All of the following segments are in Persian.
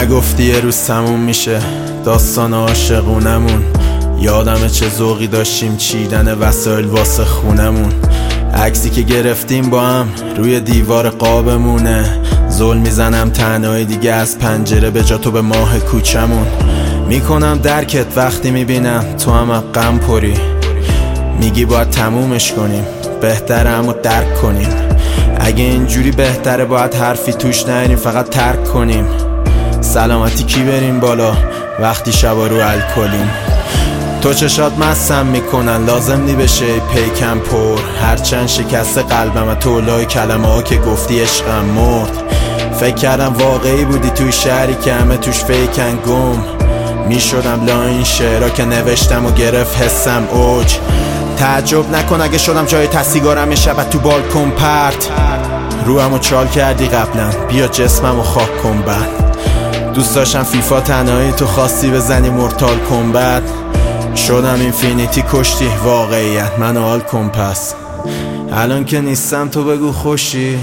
نگفتی یه روز تموم میشه داستان عاشقونمون. یادمه چه ذوقی داشتیم چیدن وسایل واسه خونمون. عکسی که گرفتیم با هم روی دیوار قابمونه. زل میزنم تنهایی دیگه از پنجره به جا تو به ماه کوچمون. میکنم درکت وقتی میبینم تو هم غم پری. میگی باید تمومش کنیم، بهتره اما درک کنیم. اگه اینجوری بهتره باید حرفی توش نریم، فقط ترک کنیم. سلامتی کی بریم بالا وقتی شبا رو الکلیم. تو چشات مستم میکنن لازم نی بشه پیکم پر. هرچند شکست قلبم تو لای کلمه ها که گفتی عشقم مرد. فکر کردم واقعی بودی توی شهری که همه توش فیکن گم. میشدم لا این شعرها که نوشتم و گرفت حسم اوج. تعجب نکن اگه شدم جای سیگارم یه شب تو بالکن پرت. روحمو چال کردی قبلا بیا جسممو خاک کن بعد. دوست داشتم فیفا تنهایی تو خواستی بزنی مورتال کمبت. شدم اینفینیتی کشتی واقعیت منو حال کن پس. الان که نیستم تو بگو خوشی.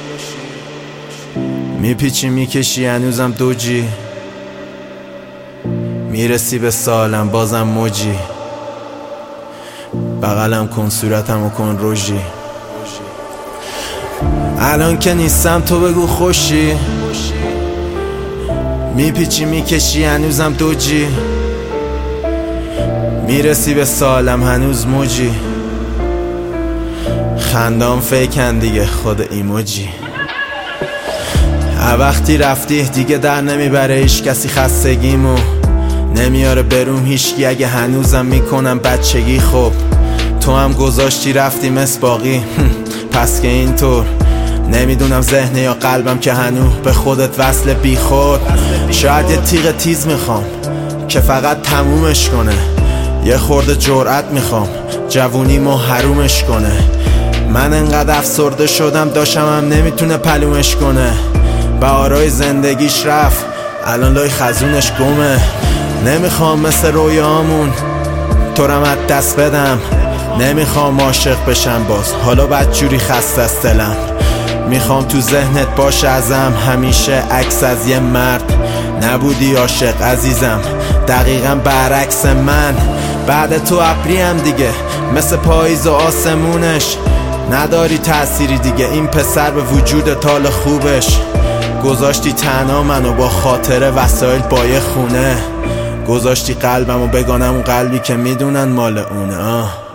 میپیچی میکشی هنوزم دوجی. میرسی به سالم بازم موجی. بغلم کن صورتمو کن روژی. الان که نیستم تو بگو خوشی. میپیچی میکشی هنوزم دوجی. میرسی به سالم هنوز موجی. خندام فیکن دیگه خود ایموجی. وقتی رفتی دیگه در نمیبره هیچ کسی خستگیمو. نمیاره بروم هیچکی اگه هنوزم میکنم بچگی. خب تو هم گذاشتی رفتی مثل باقی. پس که اینطور نمیدونم ذهن یا قلبم که هنو به خودت وصل بی خود. شاید یه تیغ تیز میخوام که فقط تمومش کنه. یه خورده جرأت میخوام جوونیمو حرومش کنه. من انقدر افسرده شدم داشتم هم نمیتونه پلومش کنه. بهارای زندگیش رفت الان لای خزونش گمه. نمیخوام مثل رویامون تو رم از دست بدم. نمیخوام عاشق بشم باز حالا بدجوری خسته است دلم. میخوام تو ذهنت باشه ازم همیشه عکس از یه مرد. نبودی عاشق عزیزم دقیقا برعکس من. بعد تو ابریم دیگه مثل پاییز و آسمونش. نداری تأثیری دیگه این پسر به وجود حال خوبش. گذاشتی تنها منو با خاطر وسایل با یه خونه. گذاشتی قلبمو بگانم اون قلبی که میدونن مال اونه.